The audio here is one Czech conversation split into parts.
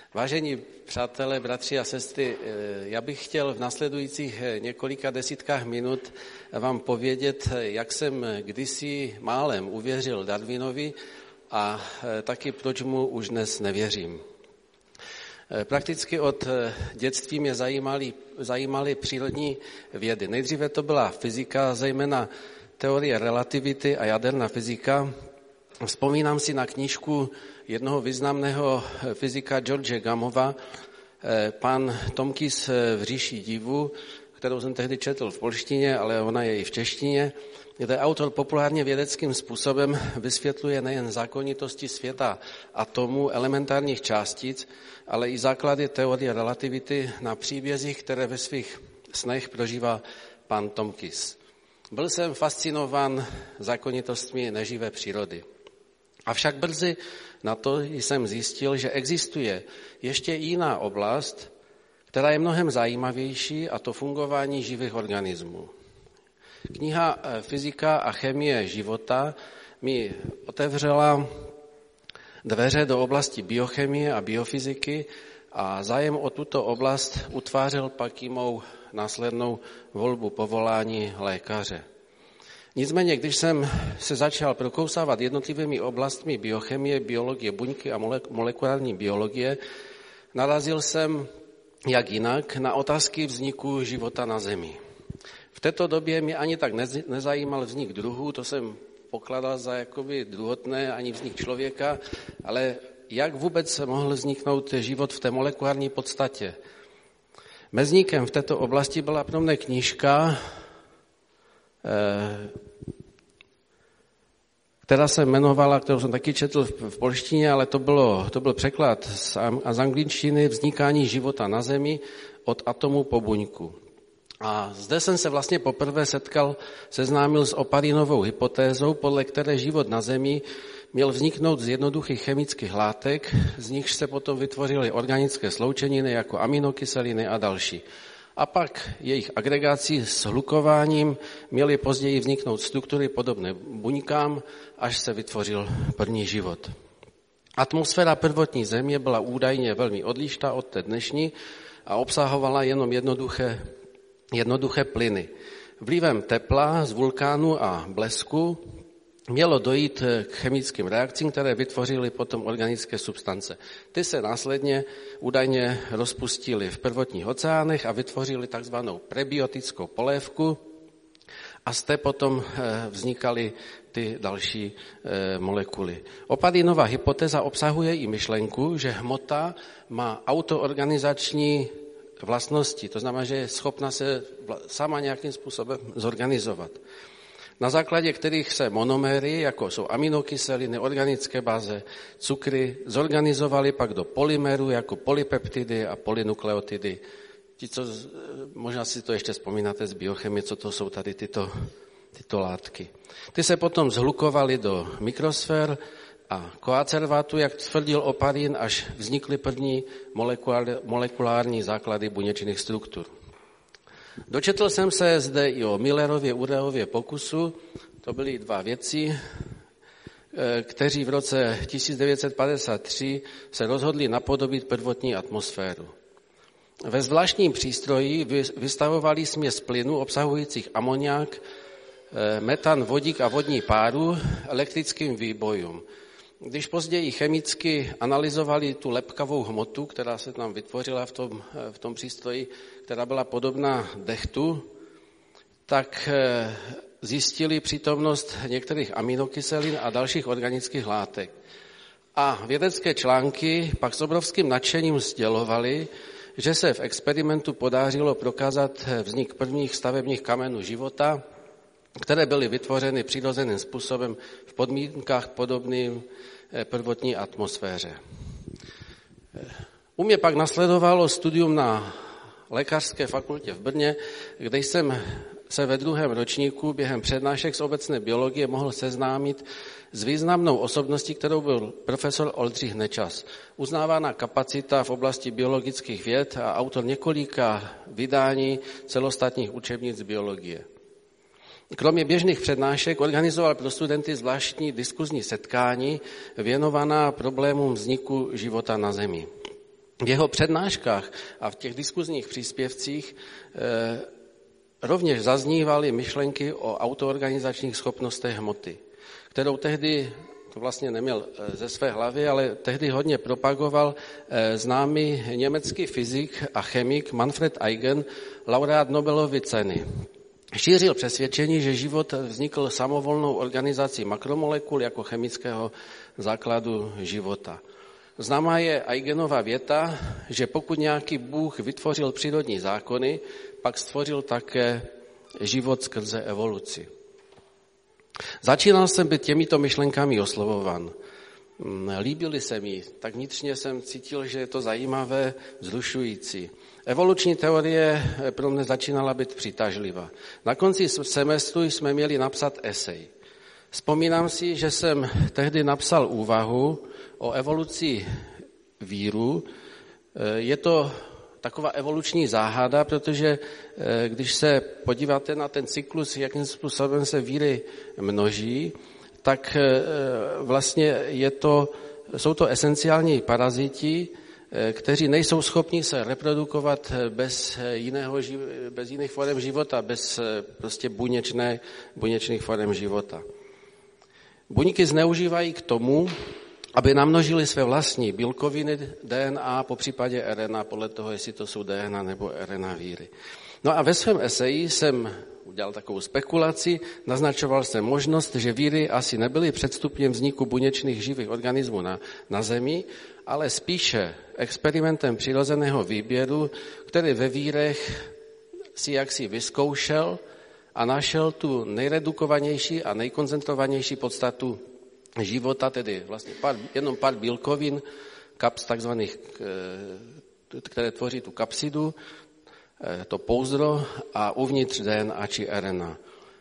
Vážení přátelé, bratři a sestry, já bych chtěl v následujících několika desítkách minut vám povědět, jak jsem kdysi málem uvěřil Darwinovi a taky proč mu už dnes nevěřím. Prakticky od dětství mě zajímaly přírodní vědy. Nejdříve to byla fyzika, zejména teorie relativity a jaderná fyzika. Vzpomínám si na knížku jednoho významného fyzika George Gamova, Pan Tomkis v říši divů, kterou jsem tehdy četl v polštině, ale ona je i v češtině, kde autor populárně vědeckým způsobem vysvětluje nejen zákonitosti světa atomů, elementárních částic, ale i základy teorie relativity na příbězích, které ve svých snech prožívá pan Tomkis. Byl jsem fascinován zákonitostmi neživé přírody. Avšak brzy na to jsem zjistil, že existuje ještě jiná oblast, která je mnohem zajímavější, a to fungování živých organismů. Kniha Fyzika a chemie života mi otevřela dveře do oblasti biochemie a biofyziky a zájem o tuto oblast utvářel pak i mou následnou volbu povolání lékaře. Nicméně, když jsem se začal prokousávat jednotlivými oblastmi biochemie, biologie buňky a molekulární biologie, narazil jsem, jak jinak, na otázky vzniku života na Zemi. V této době mě ani tak nezajímal vznik druhů, to jsem pokládal za jakoby druhotné, ani vznik člověka, ale jak vůbec mohl vzniknout život v té molekulární podstatě. Mezníkem v této oblasti byla pro mne knížka, která se jmenovala, kterou jsem taky četl v polštině, ale to byl překlad z angličtiny Vznikání života na Zemi od atomu po buňku. A zde jsem se vlastně poprvé seznámil s Oparinovou hypotézou, podle které život na Zemi měl vzniknout z jednoduchých chemických látek, z nichž se potom vytvořily organické sloučeniny jako aminokyseliny a další. A pak jejich agregací s hlukováním měly později vzniknout struktury podobné buňkám, až se vytvořil první život. Atmosféra prvotní Země byla údajně velmi odlišná od té dnešní a obsahovala jenom jednoduché plyny. Vlivem tepla z vulkánu a blesku mělo dojít k chemickým reakcím, které vytvořily potom organické substance. Ty se následně údajně rozpustily v prvotních oceánech a vytvořily takzvanou prebiotickou polévku a z té potom vznikaly ty další molekuly. Oparinova hypotéza obsahuje i myšlenku, že hmota má autoorganizační vlastnosti, to znamená, že je schopna se sama nějakým způsobem zorganizovat. Na základě kterých se monoméry, jako jsou aminokyseliny, organické báze, cukry, zorganizovaly pak do polymerů, jako polypeptidy a polynukleotidy. Možná si to ještě vzpomínáte z biochemie, co to jsou tady tyto látky. Ty se potom zhlukovaly do mikrosfér a koacervátu, jak tvrdil Oparin, až vznikly první molekulární základy buněčných struktur. Dočetl jsem se zde i o Millerově-Ureyově pokusu, to byly dva vědci, kteří v roce 1953 se rozhodli napodobit prvotní atmosféru. Ve zvláštním přístroji vystavovali směs plynů obsahujících amoniak, metan, vodík a vodní páru elektrickým výbojům. Když později chemicky analyzovali tu lepkavou hmotu, která se tam vytvořila v tom přístroji, která byla podobná dechtu, tak zjistili přítomnost některých aminokyselin a dalších organických látek. A vědecké články pak s obrovským nadšením sdělovaly, že se v experimentu podařilo prokázat vznik prvních stavebních kamenů života, které byly vytvořeny přirozeným způsobem v podmínkách podobným prvotní atmosféře. U mě pak nasledovalo studium na lékařské fakultě v Brně, kde jsem se ve 2. ročníku během přednášek z obecné biologie mohl seznámit s významnou osobností, kterou byl profesor Oldřich Nečas. Uznávaná kapacita v oblasti biologických věd a autor několika vydání celostátních učebnic biologie. Kromě běžných přednášek organizoval pro studenty zvláštní diskuzní setkání věnovaná problémům vzniku života na Zemi. V jeho přednáškách a v těch diskuzních příspěvcích rovněž zaznívaly myšlenky o autoorganizačních schopnostech hmoty, kterou tehdy, to vlastně neměl ze své hlavy, ale tehdy hodně propagoval známý německý fyzik a chemik Manfred Eigen, laureát Nobelovy ceny. Šířil přesvědčení, že život vznikl samovolnou organizací makromolekul jako chemického základu života. Známá je Eigenova věta, že pokud nějaký Bůh vytvořil přírodní zákony, pak stvořil také život skrze evoluci. Začínal jsem být těmito myšlenkami oslovovan. Líbily se mi, tak vnitřně jsem cítil, že je to zajímavé, vzrušující. Evoluční teorie pro mě začínala být přitažlivá. Na konci semestru jsme měli napsat esej. Vzpomínám si, že jsem tehdy napsal úvahu o evoluci víru. Je to taková evoluční záhada, protože když se podíváte na ten cyklus, jakým způsobem se víry množí, tak vlastně jsou to esenciální paraziti, kteří nejsou schopni se reprodukovat bez jiných forem života, bez prostě buněčných forem života. Buňky zneužívají k tomu, aby namnožili své vlastní bílkoviny, DNA, popřípadě RNA, podle toho, jestli to jsou DNA nebo RNA víry. No a ve svém eseji jsem udělal takovou spekulaci, naznačoval jsem možnost, že víry asi nebyly předstupněm vzniku buněčných živých organismů na Zemi, ale spíše experimentem přirozeného výběru, který ve vírech si jaksi vyzkoušel a našel tu nejredukovanější a nejkoncentrovanější podstatu života, tedy vlastně jenom pár bílkovin, kaps takzvaných, které tvoří tu kapsidu, to pouzdro a uvnitř DNA či RNA.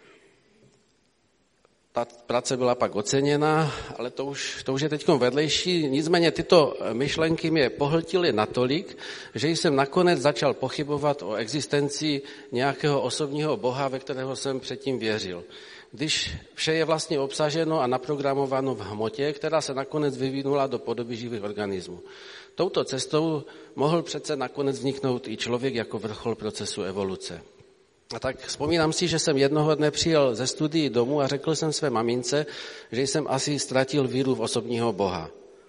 Ta práce byla pak oceněna, ale to už je teď vedlejší. Nicméně tyto myšlenky mě pohltily natolik, že jsem nakonec začal pochybovat o existenci nějakého osobního Boha, ve kterého jsem předtím věřil. Když vše je vlastně obsaženo a naprogramováno v hmotě, která se nakonec vyvinula do podoby živých organismů. Touto cestou mohl přece nakonec vzniknout i člověk jako vrchol procesu evoluce. A tak vzpomínám si, že jsem jednoho dne přijel ze studií domů a řekl jsem své mamince, že jsem asi ztratil víru v osobního Boha.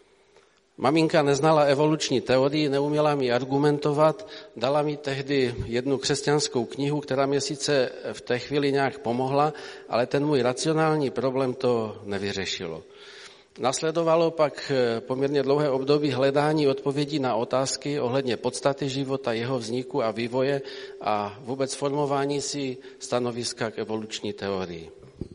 Maminka neznala evoluční teorii, neuměla mi argumentovat, dala mi tehdy jednu křesťanskou knihu, která mě sice v té chvíli nějak pomohla, ale ten můj racionální problém to nevyřešilo. Nasledovalo pak poměrně dlouhé období hledání odpovědí na otázky ohledně podstaty života, jeho vzniku a vývoje a vůbec formování si stanoviska k evoluční teorii.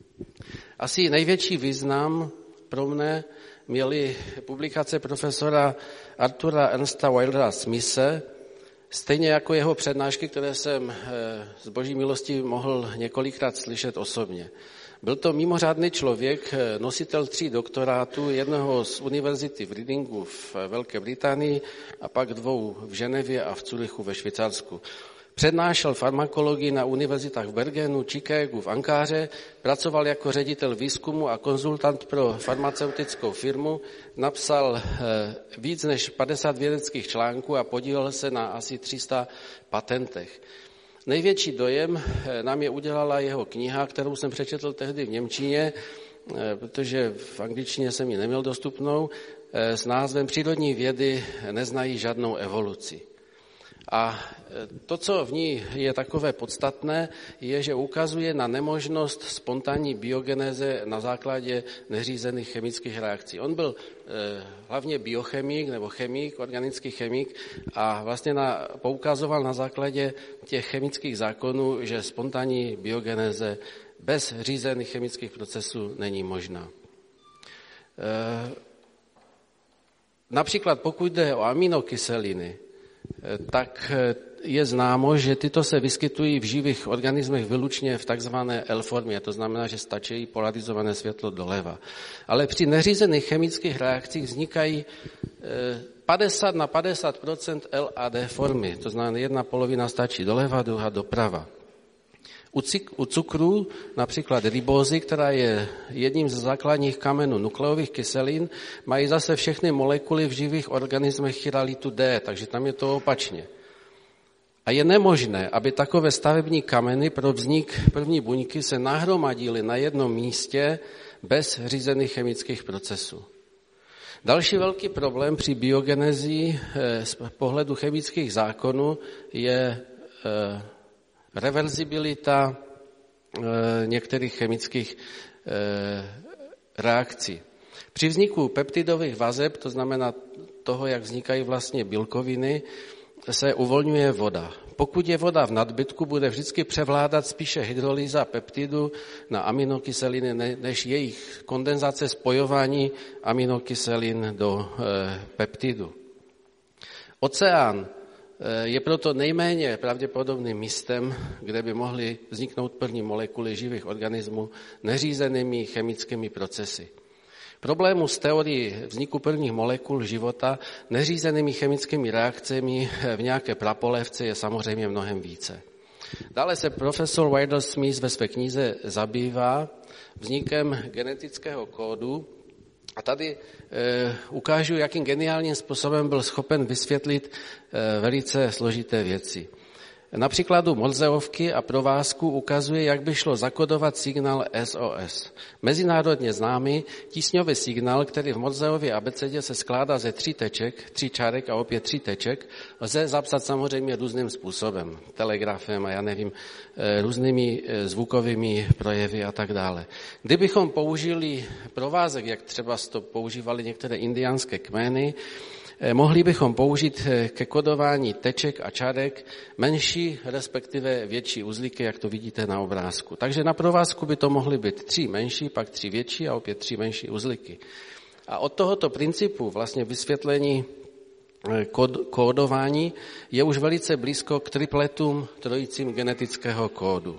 Asi největší význam pro mne měly publikace profesora Artura Ernsta Wildera Smithe, stejně jako jeho přednášky, které jsem z boží milosti mohl několikrát slyšet osobně. Byl to mimořádný člověk, nositel 3 doktorátů, jednoho z univerzity v Readingu v Velké Británii a pak 2 v Ženevě a v Curychu ve Švýcarsku. Přednášel farmakologii na univerzitách v Bergenu, Chicagu, v Ankáře, pracoval jako ředitel výzkumu a konzultant pro farmaceutickou firmu, napsal víc než 50 vědeckých článků a podílel se na asi 300 patentech. Největší dojem na mě udělala jeho kniha, kterou jsem přečetl tehdy v němčině, protože v angličtině jsem ji neměl dostupnou, s názvem Přírodní vědy neznají žádnou evoluci. A to, co v ní je takové podstatné, je, že ukazuje na nemožnost spontánní biogenéze na základě neřízených chemických reakcí. On byl hlavně biochemik nebo chemik, organický chemik a vlastně poukazoval na základě těch chemických zákonů, že spontánní biogenéze bez řízených chemických procesů není možná. Například pokud jde o aminokyseliny, tak je známo, že tyto se vyskytují v živých organismech vylučně v takzvané L-formě, to znamená, že stačí polarizované světlo doleva. Ale při neřízených chemických reakcích vznikají 50 na 50% LAD formy, to znamená jedna polovina stačí doleva, druhá doprava. U cukru, například ribózy, která je jedním z základních kamenů nukleových kyselin, mají zase všechny molekuly v živých organismech chiralitu D, takže tam je to opačně. A je nemožné, aby takové stavební kameny pro vznik první buňky se nahromadily na jednom místě bez řízených chemických procesů. Další velký problém při biogenezi z pohledu chemických zákonů je reverzibilita některých chemických reakcí. Při vzniku peptidových vazeb, to znamená toho, jak vznikají vlastně bílkoviny, se uvolňuje voda. Pokud je voda v nadbytku, bude vždycky převládat spíše hydrolýza peptidu na aminokyseliny, než jejich kondenzace, spojování aminokyselin do peptidu. Oceán je proto nejméně pravděpodobným místem, kde by mohly vzniknout první molekuly živých organismů neřízenými chemickými procesy. Problémů s teorií vzniku prvních molekul života neřízenými chemickými reakcemi v nějaké prapolévce je samozřejmě mnohem více. Dále se profesor Wardell Smith ve své knize zabývá vznikem genetického kódu a tady ukážu, jakým geniálním způsobem byl schopen vysvětlit velice složité věci. Na příkladu Morzeovky a provázku ukazuje, jak by šlo zakodovat signál SOS. Mezinárodně známý tísňový signál, který v Morzeově abecedě se skládá ze 3 teček, 3 čárek a opět 3 teček, lze zapsat samozřejmě různým způsobem, telegrafem a já nevím, různými zvukovými projevy a tak dále. Kdybychom použili provázek, jak třeba to používali některé indiánské kmeny, mohli bychom použít ke kodování teček a čárek menší, respektive větší uzlíky, jak to vidíte na obrázku. Takže na provázku by to mohly být 3 menší, pak 3 větší a opět 3 menší uzlíky. A od tohoto principu vlastně vysvětlení kódování je už velice blízko k tripletům, trojicím genetického kódu.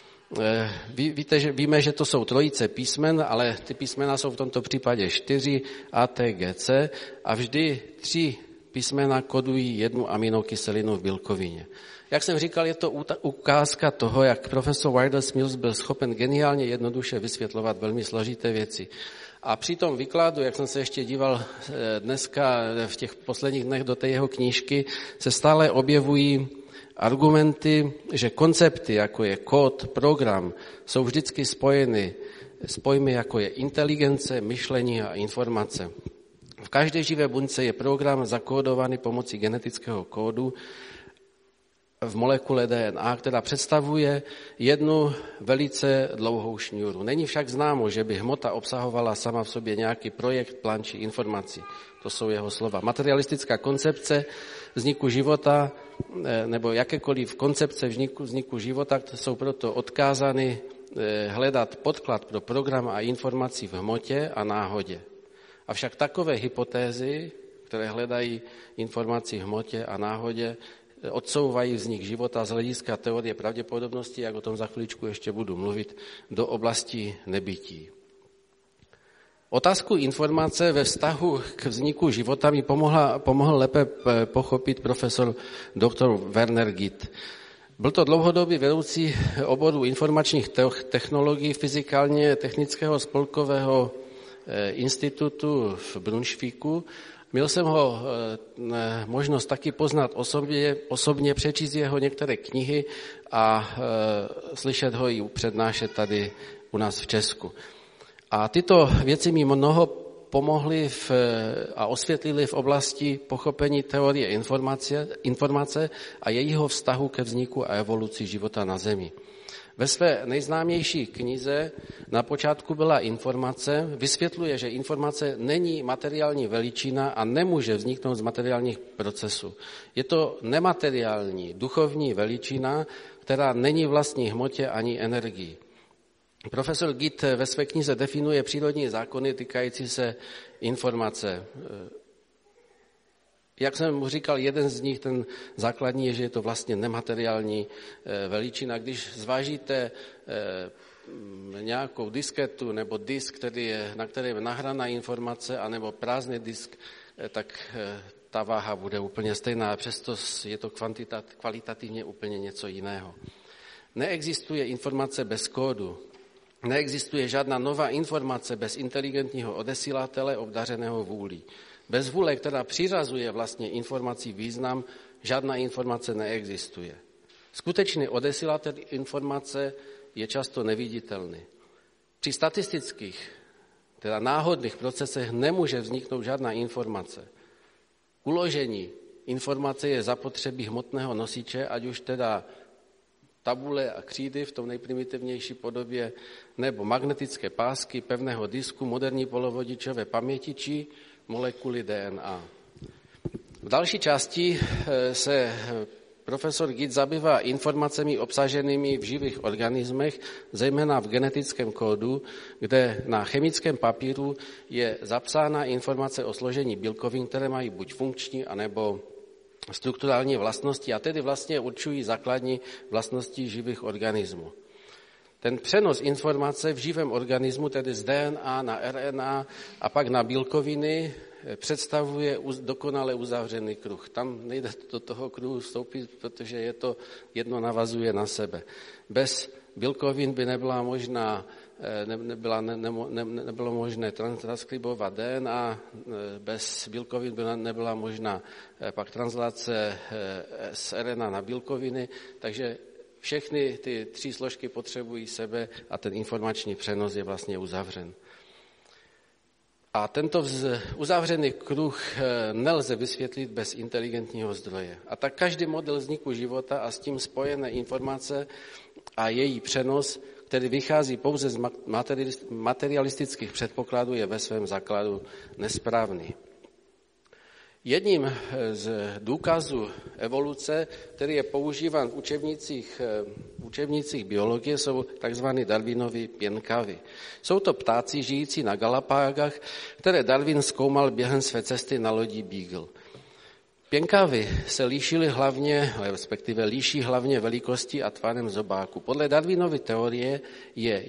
Víme, že to jsou trojice písmen, ale ty písmena jsou v tomto případě 4, A, T, G, C a vždy 3 písmena kodují jednu aminokyselinu v bílkovině. Jak jsem říkal, je to ukázka toho, jak profesor Wardell Smith byl schopen geniálně jednoduše vysvětlovat velmi složité věci. A při tom výkladu, jak jsem se ještě díval dneska v těch posledních dnech do té jeho knížky, se stále objevují argumenty, že koncepty, jako je kód, program, jsou vždycky spojeny s pojmy, jako je inteligence, myšlení a informace. V každé živé buňce je program zakódovaný pomocí genetického kódu v molekule DNA, která představuje jednu velice dlouhou šňůru. Není však známo, že by hmota obsahovala sama v sobě nějaký projekt, plán či informaci. To jsou jeho slova. Materialistická koncepce vzniku života nebo jakékoliv koncepce vzniku života jsou proto odkázány hledat podklad pro program a informací v hmotě a náhodě. Avšak takové hypotézy, které hledají informaci v hmotě a náhodě, odsouvají vznik života z hlediska teorie pravděpodobnosti, jak o tom za chviličku ještě budu mluvit, do oblasti nebytí. Otázku informace ve vztahu k vzniku života mi pomohl lépe pochopit profesor dr. Werner Gitt. Byl to dlouhodobý vedoucí oboru informačních technologií Fyzikálně technického spolkového institutu v Brunšvíku. Měl jsem ho možnost taky poznat osobně přečíst jeho některé knihy a slyšet ho i přednášet tady u nás v Česku. A tyto věci mi mnoho pomohly a osvětlily v oblasti pochopení teorie informace a jejího vztahu ke vzniku a evoluci života na Zemi. Ve své nejznámější knize Na počátku byla informace vysvětluje, že informace není materiální veličina a nemůže vzniknout z materiálních procesů. Je to nemateriální, duchovní veličina, která není vlastní hmotě ani energii. Profesor Gitt ve své knize definuje přírodní zákony týkající se informace. Jak jsem mu říkal, jeden z nich, ten základní, je, že je to vlastně nemateriální veličina. Když zvážíte nějakou disketu nebo disk, na kterém je nahraná informace, anebo prázdný disk, tak ta váha bude úplně stejná, přesto je to kvalitativně úplně něco jiného. Neexistuje informace bez kódu. Neexistuje žádná nová informace bez inteligentního odesilatele obdařeného vůlí. Bez vůle, která přiřazuje vlastně informací význam, žádná informace neexistuje. Skutečný odesilatel informace je často neviditelný. Při statistických, teda náhodných procesech nemůže vzniknout žádná informace. K uložení informace je zapotřebí hmotného nosiče, ať už teda tabule a křídy v tom nejprimitivnější podobě, nebo magnetické pásky, pevného disku, moderní polovodičové paměti či molekuly DNA. V další části se profesor Gitt zabývá informacemi obsaženými v živých organismech, zejména v genetickém kódu, kde na chemickém papíru je zapsána informace o složení bílkovin, které mají buď funkční, anebo strukturální vlastnosti a tedy vlastně určují základní vlastnosti živých organismů. Ten přenos informace v živém organismu, tedy z DNA na RNA a pak na bílkoviny, představuje dokonale uzavřený kruh. Tam nejde do toho kruhu vstoupit, protože jedno navazuje na sebe. Bez bílkovin by nebylo možné transkribovat DNA, bez bílkovin by nebyla možná pak translace z RNA na bílkoviny, takže všechny ty tři složky potřebují sebe a ten informační přenos je vlastně uzavřen. A tento uzavřený kruh nelze vysvětlit bez inteligentního zdroje. A tak každý model vzniku života a s tím spojené informace a její přenos, který vychází pouze z materialistických předpokladů, je ve svém základu nesprávný. Jedním z důkazů evoluce, který je používán v učebnicích biologie, jsou tzv. Darwinovy pěnkavy. Jsou to ptáci žijící na Galapágách, které Darwin zkoumal během své cesty na lodi Beagle. Pěnkavy se líší hlavně velikostí a tvarem zobáku. Podle Darwinovy teorie je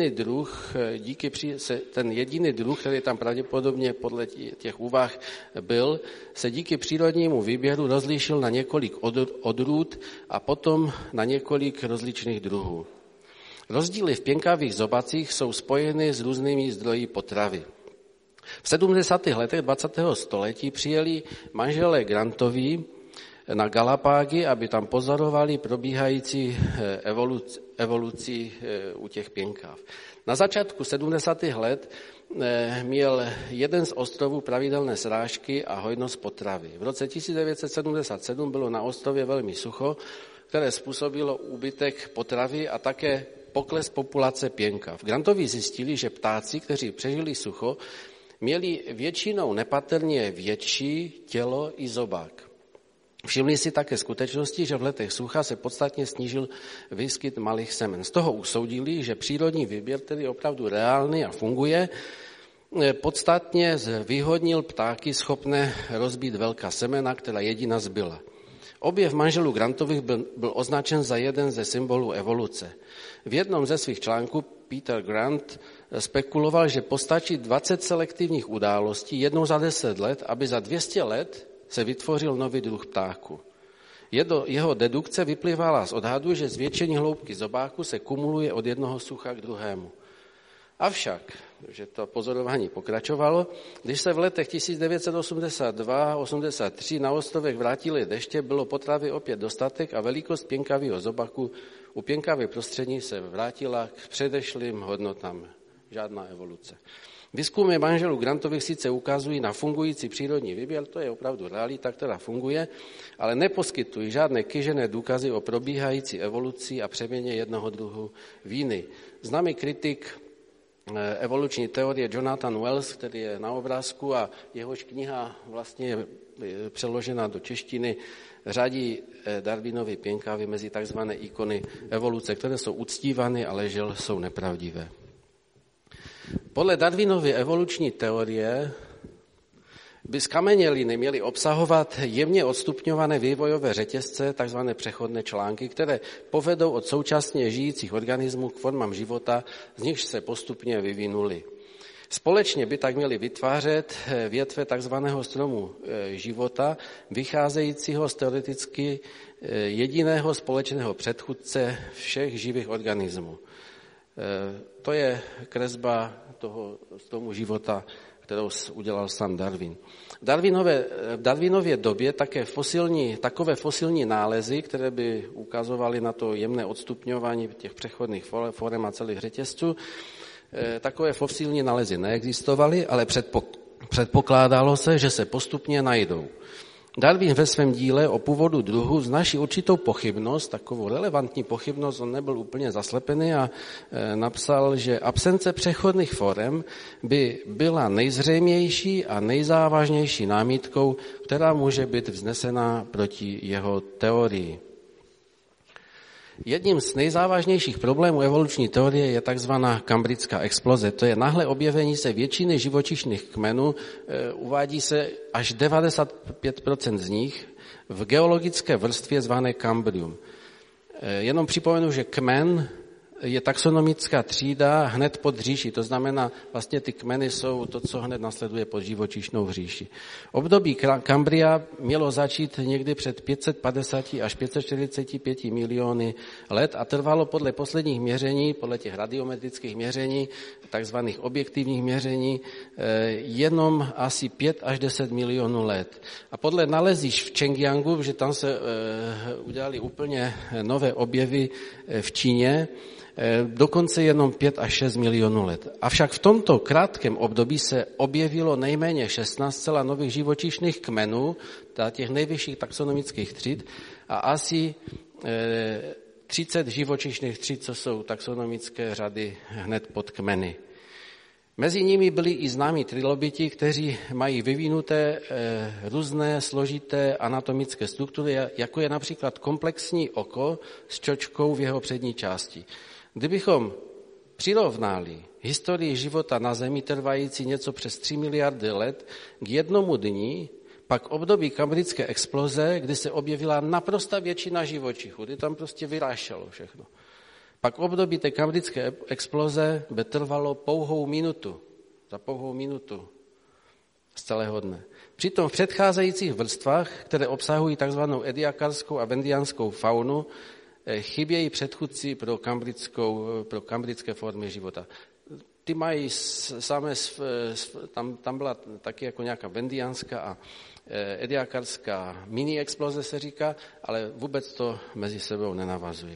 ten jediný druh, který tam pravděpodobně podle těch úvah byl, se díky přírodnímu výběru rozlišil na několik odrůd a potom na několik rozličných druhů. Rozdíly v pěnkavých zobacích jsou spojeny s různými zdroji potravy. V 70. letech 20. století přijeli manželé Grantovi na Galapágy, aby tam pozorovali probíhající evoluci u těch pěnkav. Na začátku 70. let měl jeden z ostrovů pravidelné srážky a hojnost potravy. V roce 1977 bylo na ostrově velmi sucho, které způsobilo úbytek potravy a také pokles populace pěnkav. Grantovi zjistili, že ptáci, kteří přežili sucho, měli většinou nepatrně větší tělo i zobák. Všimli si také skutečnosti, že v letech sucha se podstatně snížil výskyt malých semen. Z toho usoudili, že přírodní výběr, který je opravdu reálný a funguje, podstatně zvýhodnil ptáky schopné rozbít velká semena, která jediná zbyla. Objev manželů Grantových byl označen za jeden ze symbolů evoluce. V jednom ze svých článků Peter Grant spekuloval, že postačí 20 selektivních událostí jednou za 10 let, aby za 200 let se vytvořil nový druh ptáku. Jeho dedukce vyplývala z odhadu, že zvětšení hloubky zobáku se kumuluje od jednoho sucha k druhému. Avšak, že to pozorování pokračovalo, když se v letech 1982-83 na ostrovech vrátily deště, bylo potravy opět dostatek a velikost pěnkavého zobaku u pěnkavé prostředí se vrátila k předešlým hodnotám. Žádná evoluce. Výzkumy manželů Grantových sice ukazují na fungující přírodní výběr, to je opravdu realita, která funguje, ale neposkytují žádné kýžené důkazy o probíhající evoluci a přeměně jednoho druhu v jiný. Známý kritik evoluční teorie Jonathan Wells, který je na obrázku a jehož kniha vlastně je přeložena do češtiny, řadí Darwinovy pěnkavy mezi takzvané ikony evoluce, které jsou uctívané, ale žel jsou nepravdivé. Podle Darwinovy evoluční teorie by zkameněliny měly obsahovat jemně odstupňované vývojové řetězce, takzvané přechodné články, které povedou od současně žijících organismů k formám života, z nichž se postupně vyvinuly. Společně by tak měli vytvářet větve takzvaného stromu života, vycházejícího z teoreticky jediného společného předchůdce všech živých organismů. To je kresba toho stromu života, kterou udělal sám Darwin. V Darwinově době takové fosilní nálezy, které by ukazovaly na to jemné odstupňování těch přechodných forem a celých řetězců, takové fosilní nálezy neexistovaly, ale předpokládalo se, že se postupně najdou. Darwin ve svém díle o původu druhu vznáší určitou pochybnost, takovou relevantní pochybnost, on nebyl úplně zaslepený a napsal, že absence přechodných forem by byla nejzřejmější a nejzávažnější námitkou, která může být vznesena proti jeho teorii. Jedním z nejzávažnějších problémů evoluční teorie je takzvaná kambrická exploze. To je náhle objevení se většiny živočišných kmenů, uvádí se až 95% z nich v geologické vrstvě zvané kambrium. Jenom připomenu, že kmen je taxonomická třída hned pod říši, to znamená, vlastně ty kmeny jsou to, co hned nasleduje pod živočišnou říši. Období Kambria mělo začít někdy před 550 až 545 miliony let a trvalo podle posledních měření, podle těch radiometrických měření, takzvaných objektivních měření, jenom asi 5 až 10 milionů let. A podle nalezišť v Čengjiangu, že tam se udělali úplně nové objevy v Číně, dokonce jenom 5 až 6 milionů let. Avšak v tomto krátkém období se objevilo nejméně 16 zcela nových živočišných kmenů, těch nejvyšších taxonomických tříd, a asi 30 živočišných tříd, co jsou taxonomické řady hned pod kmeny. Mezi nimi byli i známí trilobiti, kteří mají vyvinuté různé složité anatomické struktury, jako je například komplexní oko s čočkou v jeho přední části. Kdybychom přirovnali historii života na Zemi trvající něco přes 3 miliardy let k jednomu dni, pak období kambrické exploze, kdy se objevila naprostá většina živočichů, kdy tam prostě vyrášelo všechno. Pak období té kambrické exploze by trvalo pouhou minutu, za pouhou minutu z celého dne. Přitom v předcházejících vrstvách, které obsahují takzvanou ediakarskou a vendianskou faunu, chybějí předchůdci pro kambrické formy života. Ty mají samé, tam byla taky jako nějaká vendianská a ediakarská mini-exploze se říká, ale vůbec to mezi sebou nenavazuje.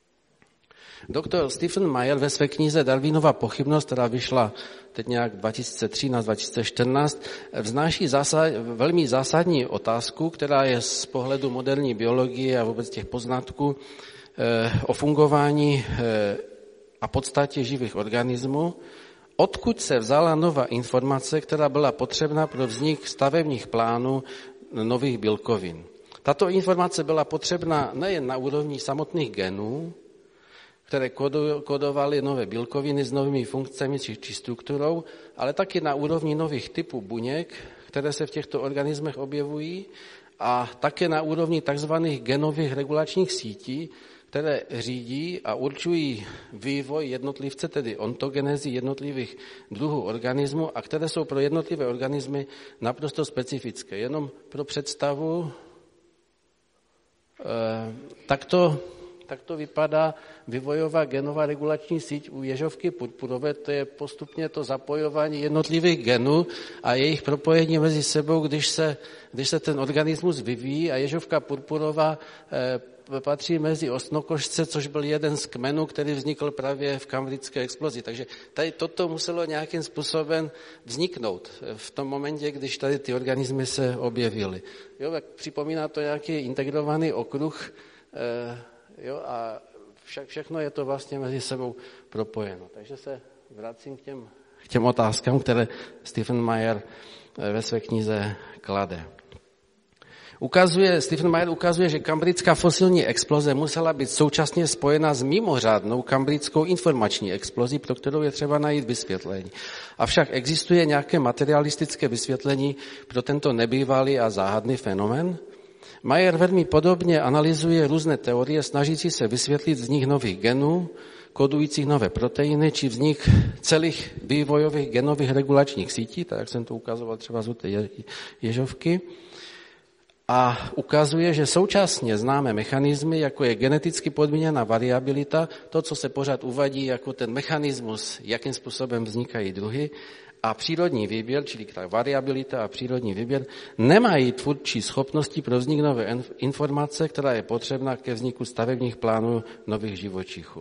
Doktor Stephen Meyer ve své knize Darwinova pochybnost, která vyšla teď nějak 2013-2014, vznáší velmi zásadní otázku, která je z pohledu moderní biologie a vůbec těch poznatků o fungování a podstatě živých organismů, odkud se vzala nová informace, která byla potřebná pro vznik stavebních plánů nových bílkovin. Tato informace byla potřebná nejen na úrovni samotných genů, které kodovaly nové bílkoviny s novými funkcemi či strukturou, ale taky na úrovni nových typů buněk, které se v těchto organismech objevují, a také na úrovni tzv. Genových regulačních sítí, které řídí a určují vývoj jednotlivce, tedy ontogenezi jednotlivých druhů organismů, a které jsou pro jednotlivé organismy naprosto specifické. Jenom pro představu, takto vypadá vývojová genová regulační síť u ježovky purpurové, to je postupně to zapojování jednotlivých genů a jejich propojení mezi sebou, když se ten organismus vyvíjí, a ježovka purpurová patří mezi osnokožce, což byl jeden z kmenů, který vznikl právě v kambrické explozi. Takže tady toto muselo nějakým způsobem vzniknout v tom momentě, když tady ty organismy se objevily. Jo, tak připomíná to nějaký integrovaný okruh, jo, a všechno je to vlastně mezi sebou propojeno. Takže se vracím k těm otázkám, které Stephen Meyer ve své knize klade. Stephen Meyer ukazuje, že kambrická fosilní exploze musela být současně spojena s mimořádnou kambrickou informační explozí, pro kterou je třeba najít vysvětlení. Avšak existuje nějaké materialistické vysvětlení pro tento nebývalý a záhadný fenomén? Meyer velmi podobně analyzuje různé teorie, snažící se vysvětlit vznik nových genů, kodujících nové proteiny, či vznik celých vývojových genových regulačních sítí, tak jak jsem to ukazoval třeba z té ježovky. A ukazuje, že současně známe mechanismy, jako je geneticky podmíněná variabilita, to, co se pořád uvádí jako ten mechanismus, jakým způsobem vznikají druhy, a přírodní výběr, čili ta variabilita a přírodní výběr, nemají tvůrčí schopnosti pro vznik nové informace, která je potřebná ke vzniku stavebních plánů nových živočichů.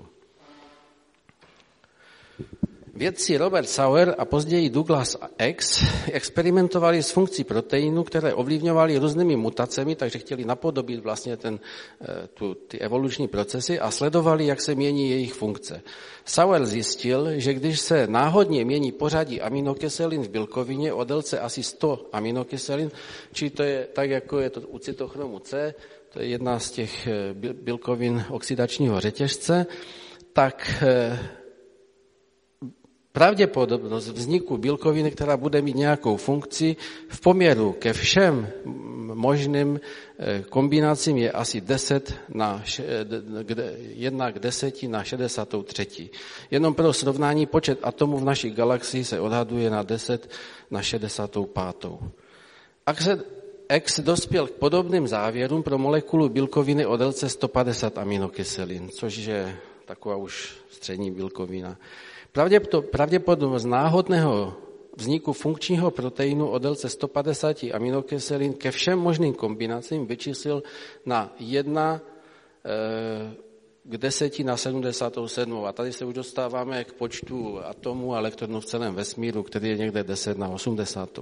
Vědci Robert Sauer a později Douglas X experimentovali s funkcí proteinů, které ovlivňovaly různými mutacemi, takže chtěli napodobit vlastně ty evoluční procesy a sledovali, jak se mění jejich funkce. Sauer zjistil, že když se náhodně mění pořadí aminokyselin v bílkovině o délce asi 100 aminokyselin, či to je tak, jako je to u cytochromu C, to je jedna z těch bílkovin oxidačního řetězce, tak pravděpodobnost vzniku bílkoviny, která bude mít nějakou funkci, v poměru ke všem možným kombinacím je asi 1 k 10 na 63. Jenom pro srovnání počet atomů v naší galaxii se odhaduje na 10 na 65. X dospěl k podobným závěrům pro molekulu bílkoviny o délce 150 aminokyselin, což je taková už střední bílkovina. Pravděpodobnost náhodného vzniku funkčního proteinu o délce 150 aminokyselin ke všem možným kombinacím vyčíslil na 1 k 10 na 77. A tady se už dostáváme k počtu atomů a elektronů v celém vesmíru, který je někde 10 na 80.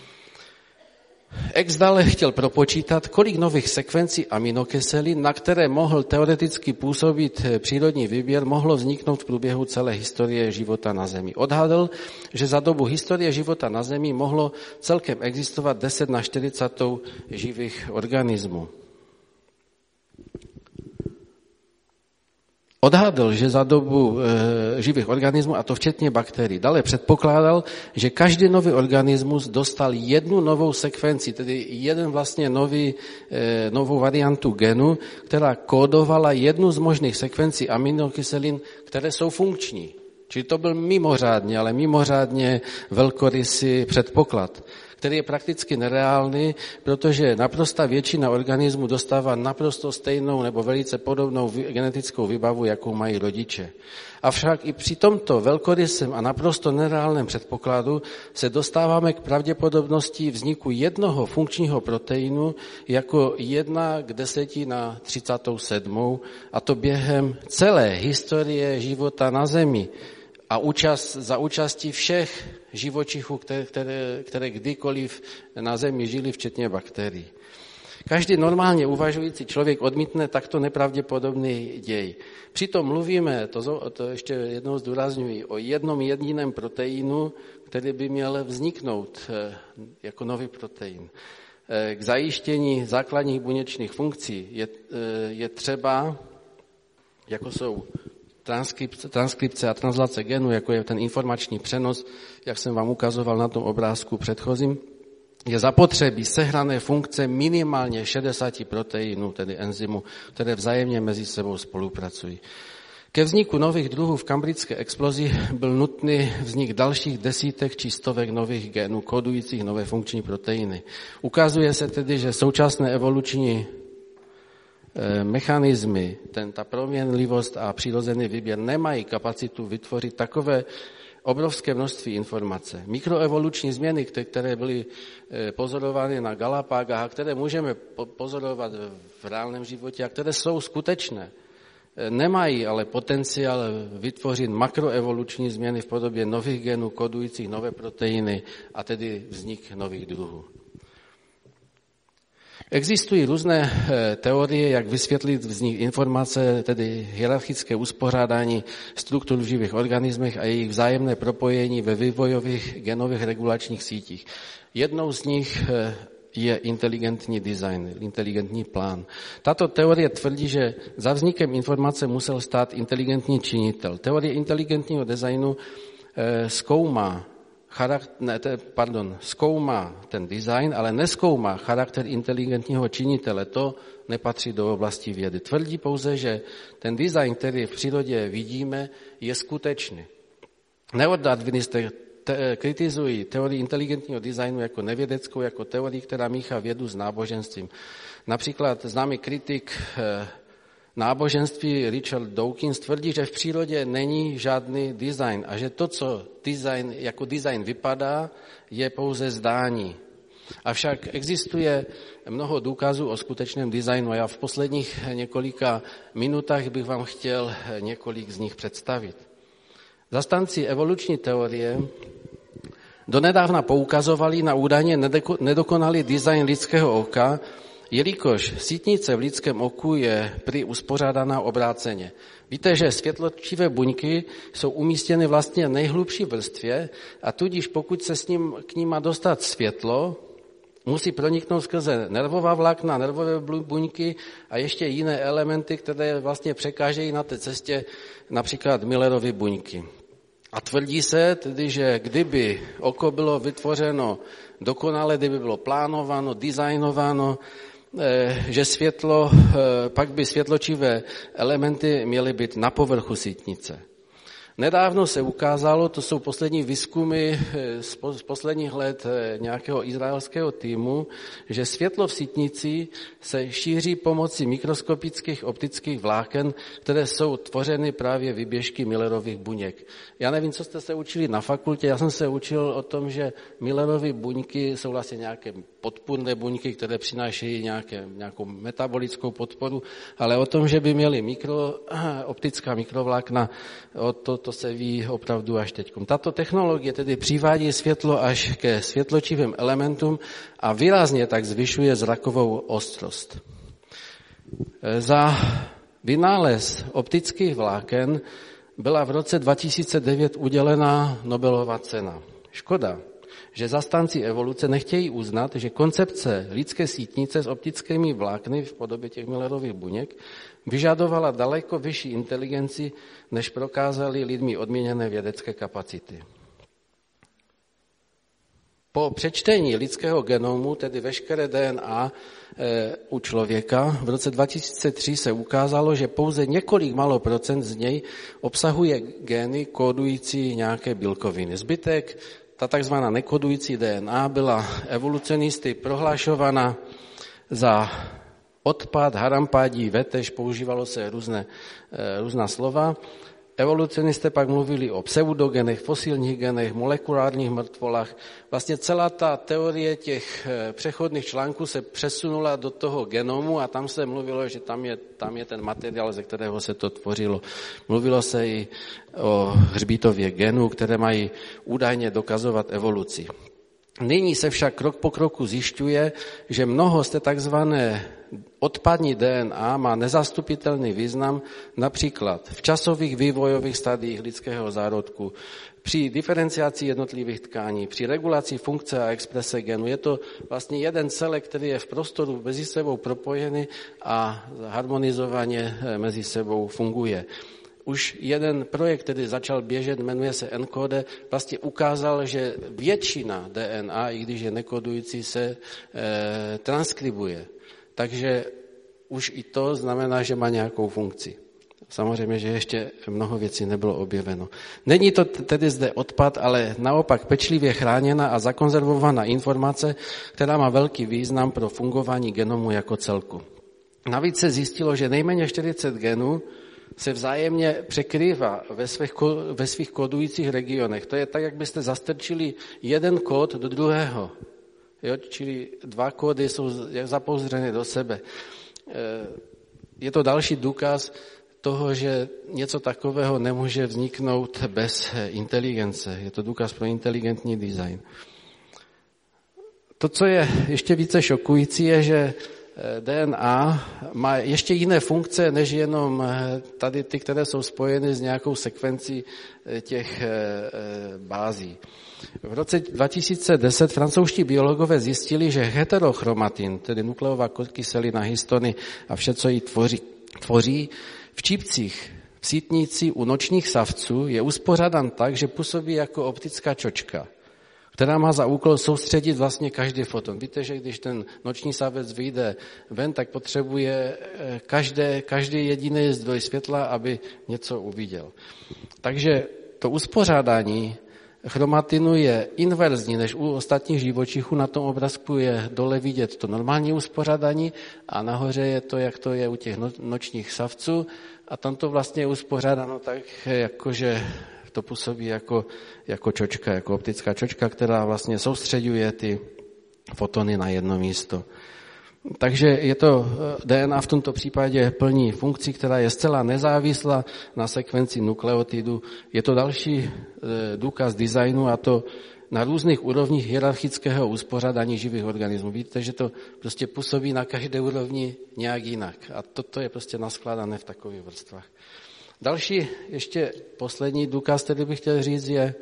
X dále chtěl propočítat, kolik nových sekvencí aminokyselin, na které mohl teoreticky působit přírodní výběr, mohlo vzniknout v průběhu celé historie života na Zemi. Odhadl, že za dobu historie života na Zemi mohlo celkem existovat 10 na 40 živých organismů. Odhadl, že za dobu živých organismů, a to včetně bakterií, dále předpokládal, že každý nový organismus dostal jednu novou sekvenci, tedy jeden vlastně novou variantu genu, která kódovala jednu z možných sekvencí aminokyselin, které jsou funkční. Čili to byl mimořádně velkorysý předpoklad, který je prakticky nereálný, protože naprostá většina organismů dostává naprosto stejnou nebo velice podobnou genetickou výbavu, jakou mají rodiče. Avšak i při tomto velkorysém a naprosto nereálném předpokladu se dostáváme k pravděpodobnosti vzniku jednoho funkčního proteinu jako 1 k 10 na 37, a to během celé historie života na Zemi. A za účastí všech živočichů, které kdykoliv na Zemi žili, včetně bakterií. Každý normálně uvažující člověk odmítne takto nepravděpodobný děj. Přitom mluvíme, to ještě jednou zdůrazňuji, o jednom jediném proteinu, který by měl vzniknout jako nový protein. K zajištění základních buněčných funkcí je třeba, jako jsou transkripce a translace genů, jako je ten informační přenos, jak jsem vám ukazoval na tom obrázku předchozím, je zapotřebí sehrané funkce minimálně 60 proteinů, tedy enzymů, které vzájemně mezi sebou spolupracují. Ke vzniku nových druhů v kambridské explozi byl nutný vznik dalších desítek či stovek nových genů kodujících nové funkční proteiny. Ukazuje se tedy, že současné evoluční mechanismy, ta proměnlivost a přirozený výběr nemají kapacitu vytvořit takové obrovské množství informace. Mikroevoluční změny, které byly pozorovány na Galapágách a které můžeme pozorovat v reálném životě a které jsou skutečné, nemají ale potenciál vytvořit makroevoluční změny v podobě nových genů kodujících nové proteiny a tedy vznik nových druhů. Existují různé teorie, jak vysvětlit vznik informace, tedy hierarchické uspořádání struktur v živých organismech a jejich vzájemné propojení ve vývojových genových regulačních sítích. Jednou z nich je inteligentní design, inteligentní plán. Tato teorie tvrdí, že za vznikem informace musel stát inteligentní činitel. Teorie inteligentního designu zkoumá zkoumá ten design, ale nezkoumá charakter inteligentního činitele. To nepatří do oblasti vědy. Tvrdí pouze, že ten design, který v přírodě vidíme, je skutečný. Neodarwinisté kritizují teorii inteligentního designu jako nevědeckou, jako teorii, která míchá vědu s náboženstvím. Například známý kritik náboženství Richard Dawkins tvrdí, že v přírodě není žádný design a že to, co jako design vypadá, je pouze zdání. Avšak existuje mnoho důkazů o skutečném designu a já v posledních několika minutách bych vám chtěl několik z nich představit. Zastánci evoluční teorie donedávna poukazovali na údajně nedokonalý design lidského oka, jelikož sítnice v lidském oku je prý uspořádaná obráceně. Víte, že světločivé buňky jsou umístěny vlastně v nejhlubší vrstvě a tudíž pokud se k ním má dostat světlo, musí proniknout skrze nervová vlákna, nervové buňky a ještě jiné elementy, které vlastně překážejí na té cestě, například Millerovy buňky. A tvrdí se tedy, že kdyby oko bylo vytvořeno dokonale, kdyby bylo plánováno, designováno, že pak by světločivé elementy měly být na povrchu sítnice. Nedávno se ukázalo, to jsou poslední výzkumy z posledních let nějakého izraelského týmu, že světlo v sítnici se šíří pomocí mikroskopických optických vláken, které jsou tvořeny právě výběžky Millerových buněk. Já nevím, co jste se učili na fakultě, já jsem se učil o tom, že Millerovy buňky jsou vlastně nějaké podpůrné buňky, které přinášejí nějakou metabolickou podporu, ale o tom, že by měly optická mikrovlákna, to se ví opravdu až teď. Tato technologie tedy přivádí světlo až ke světločivým elementům a výrazně tak zvyšuje zrakovou ostrost. Za vynález optických vláken byla v roce 2009 udělena Nobelova cena. Škoda, že zastánci evoluce nechtějí uznat, že koncepce lidské sítnice s optickými vlákny v podobě těch Millerových buněk vyžadovala daleko vyšší inteligenci, než prokázaly lidmi odměněné vědecké kapacity. Po přečtení lidského genomu, tedy veškeré DNA u člověka, v roce 2003 se ukázalo, že pouze několik málo procent z něj obsahuje gény kódující nějaké bílkoviny. Zbytek, ta takzvaná nekodující DNA, byla evolucionisty prohlašována za odpad, harampádí, vetež, používalo se různá slova. Evolucionisté pak mluvili o pseudogenech, fosilních genech, molekulárních mrtvolách. Vlastně celá ta teorie těch přechodných článků se přesunula do toho genomu a tam se mluvilo, že tam je ten materiál, ze kterého se to tvořilo. Mluvilo se i o hřbitově genů, které mají údajně dokazovat evoluci. Nyní se však krok po kroku zjišťuje, že mnoho z té takzvané odpadní DNA má nezastupitelný význam například v časových vývojových stadiích lidského zárodku, při diferenciaci jednotlivých tkání, při regulaci funkce a exprese genu. Je to vlastně jeden celek, který je v prostoru mezi sebou propojený a harmonizovaně mezi sebou funguje. Už jeden projekt, který začal běžet, jmenuje se ENCODE, vlastně ukázal, že většina DNA, i když je nekodující, se transkribuje. Takže už i to znamená, že má nějakou funkci. Samozřejmě, že ještě mnoho věcí nebylo objeveno. Není to tedy zde odpad, ale naopak pečlivě chráněna a zakonzervovaná informace, která má velký význam pro fungování genomu jako celku. Navíc se zjistilo, že nejméně 40 genů se vzájemně překrývá ve svých kódujících regionech. To je tak, jak byste zastrčili jeden kód do druhého. Jo? Čili dva kódy jsou zapouzřeny do sebe. Je to další důkaz toho, že něco takového nemůže vzniknout bez inteligence. Je to důkaz pro inteligentní design. To, co je ještě více šokující, je, že DNA má ještě jiné funkce, než jenom tady ty, které jsou spojeny s nějakou sekvencí těch bází. V roce 2010 francouzští biologové zjistili, že heterochromatin, tedy nukleová kyselina, histony a vše, co ji tvoří, v čípcích v sítnici u nočních savců je uspořádán tak, že působí jako optická čočka. která má za úkol soustředit vlastně každý foton. Víte, že když ten noční savec vyjde ven, tak potřebuje každý jediný zdroj světla, aby něco uviděl. Takže to uspořádání chromatinu je inverzní než u ostatních živočichů. Na tom obrázku je dole vidět to normální uspořádání a nahoře je to, jak to je u těch nočních savců. A tam to vlastně je uspořádáno tak, jakože to působí jako čočka, jako optická čočka, která vlastně soustředuje ty fotony na jedno místo. Takže je to DNA v tomto případě plní funkci, která je zcela nezávislá na sekvenci nukleotidu. Je to další důkaz designu a to na různých úrovních hierarchického uspořádání živých organismů. Víte, že to prostě působí na každé úrovni nějak jinak. A toto je prostě naskládané v takových vrstvách. Další, ještě poslední důkaz, který bych chtěl říct, je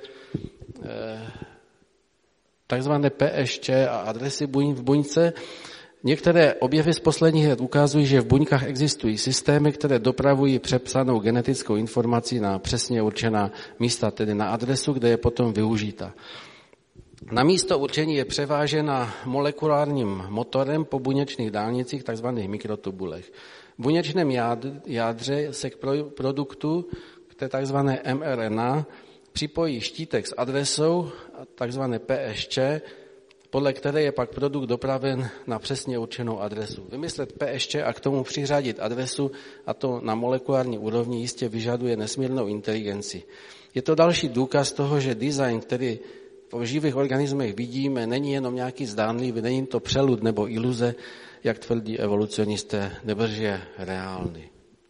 takzvané PŠČ a adresy v buňce. Některé objevy z posledních let ukazují, že v buňkách existují systémy, které dopravují přepsanou genetickou informaci na přesně určená místa, tedy na adresu, kde je potom využita. Na místo určení je převážena molekulárním motorem po buněčných dálnicích, takzvaných mikrotubulech. V buněčném jádře se k produktu, k té takzvané mRNA, připojí štítek s adresou, takzvané PŠČ, podle které je pak produkt dopraven na přesně určenou adresu. Vymyslet PŠČ a k tomu přiřadit adresu, a to na molekulární úrovni, jistě vyžaduje nesmírnou inteligenci. Je to další důkaz toho, že design, který v živých organismech vidíme, není jenom nějaký zdánlivý, není to přelud nebo iluze, jak tvrdí evolucionisté, nebož je reálný.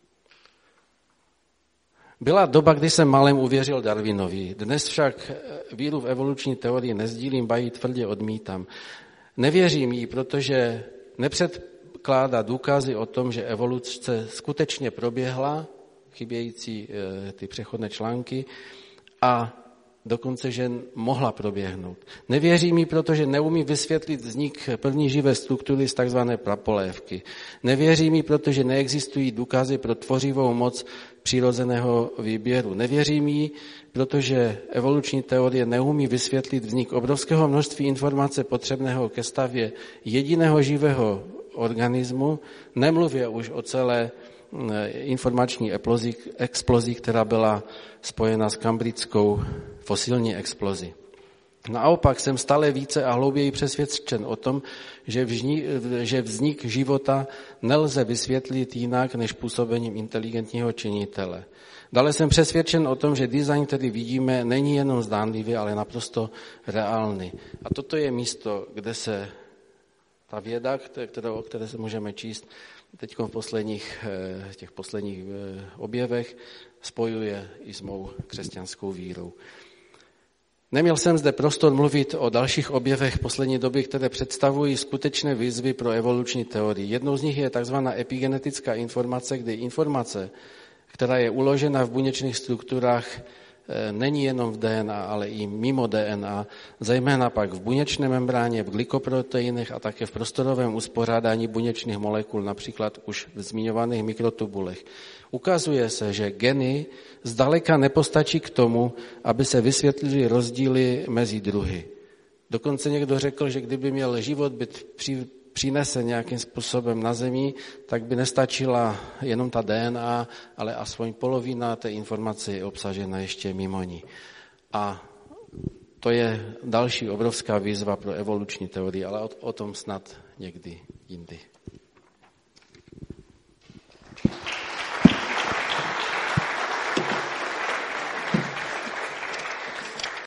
Byla doba, kdy jsem malem uvěřil Darwinovi. Dnes však víru v evoluční teorii nezdílím, ba ji tvrdě odmítám. Nevěřím jí, protože nepředkládá důkazy o tom, že evoluce skutečně proběhla, chybějící ty přechodné články, a dokonce, že mohla proběhnout. Nevěřím jí, protože neumí vysvětlit vznik první živé struktury z takzvané prapolévky. Nevěřím jí, protože neexistují důkazy pro tvořivou moc přirozeného výběru. Nevěřím jí, protože evoluční teorie neumí vysvětlit vznik obrovského množství informace potřebného ke stavě jediného živého organismu, nemluvě už o celé informační explozí, která byla spojena s kambrickou fosilní explozí. Naopak jsem stále více a hlouběji přesvědčen o tom, že vznik života nelze vysvětlit jinak než působením inteligentního činitele. Dále jsem přesvědčen o tom, že design, který vidíme, není jenom zdánlivý, ale naprosto reálný. A toto je místo, kde se ta věda, o které se můžeme číst teď v těch posledních objevech, spojuje i s mou křesťanskou vírou. Neměl jsem zde prostor mluvit o dalších objevech poslední doby, které představují skutečné výzvy pro evoluční teorii. Jednou z nich je tzv. Epigenetická informace, kdy informace, která je uložena v buněčných strukturách, není jenom v DNA, ale i mimo DNA, zejména pak v buněčné membráně, v glykoproteinech a také v prostorovém uspořádání buněčných molekul, například už v zmiňovaných mikrotubulech. Ukazuje se, že geny zdaleka nepostačí k tomu, aby se vysvětlily rozdíly mezi druhy. Dokonce někdo řekl, že kdyby měl život být přinesen nějakým způsobem na Zemi, tak by nestačila jenom ta DNA, ale aspoň polovina té informace je obsažena ještě mimo ní. A to je další obrovská výzva pro evoluční teorii, ale o tom snad někdy jindy.